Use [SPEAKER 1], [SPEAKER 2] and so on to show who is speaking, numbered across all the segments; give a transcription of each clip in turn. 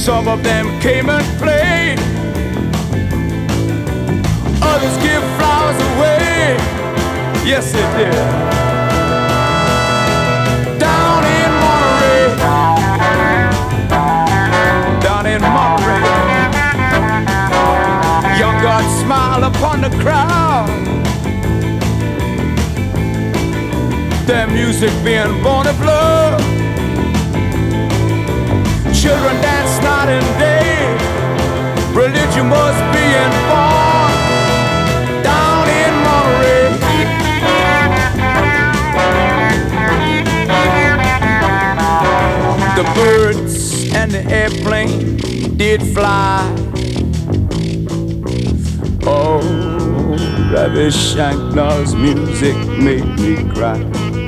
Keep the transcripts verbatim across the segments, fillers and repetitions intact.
[SPEAKER 1] Some of them came and played. Others give flowers away. Yes, they did. Down in Monterey. Down in Monterey. Young God smiled upon the crowd. Their music being born of love. Children dance night and day. Religion was being born down in Monterey. The birds and the airplane did fly. Oh, Ravi Shankar's music made me cry.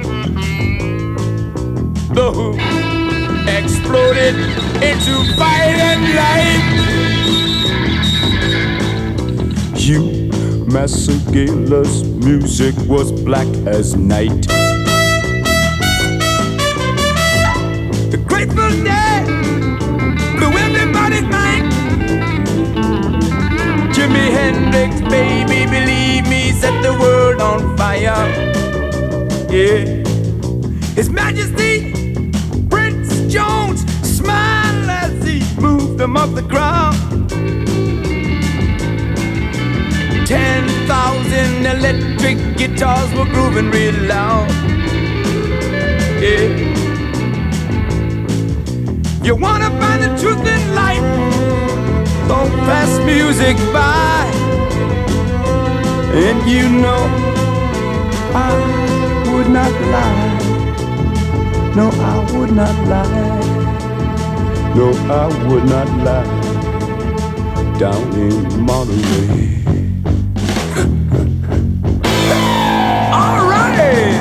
[SPEAKER 1] The Who exploded into fire and light. Hugh Masekela's music was black as night. The Grateful Dead blew everybody's mind. Jimi Hendrix, baby, believe me, set the world on fire. Yeah, His Majesty Jones smiled as he moved them off the ground. Ten thousand electric guitars were grooving real loud. Yeah. You wanna find the truth in life? Don't pass music by. And you know I would not lie. No, I would not lie. No, I would not lie. Down in Monterey. All right.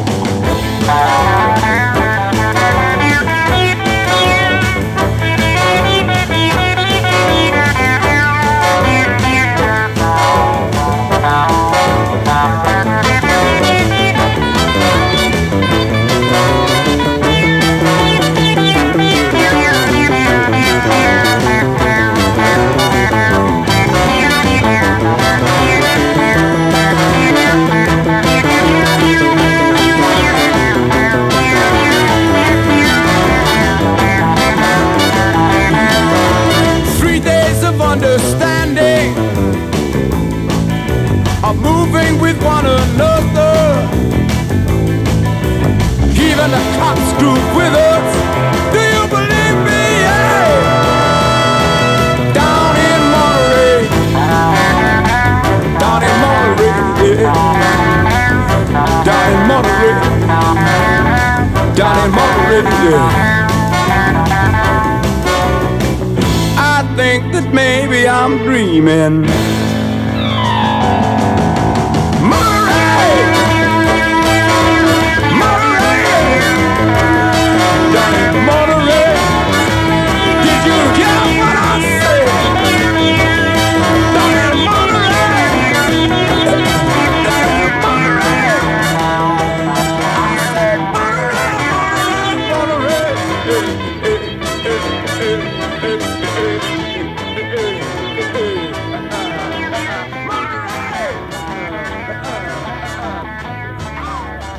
[SPEAKER 1] Understanding, are moving with one another. Even the cops group with us. Do you believe me? Yeah. Down in Monterey, down in Monterey, yeah. Down in Monterey, down in Monterey, yeah. I think that maybe I'm dreaming. Monterey, Monterey, down in Monterey. Did you hear what I said? Down in Monterey, down in Monterey. I said Monterey, Monterey, Monterey. Hey, hey, hey, hey, hey, hey.